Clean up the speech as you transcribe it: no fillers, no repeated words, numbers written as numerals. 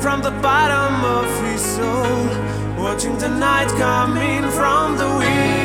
from the bottom of his soul, watching the night coming from the wind.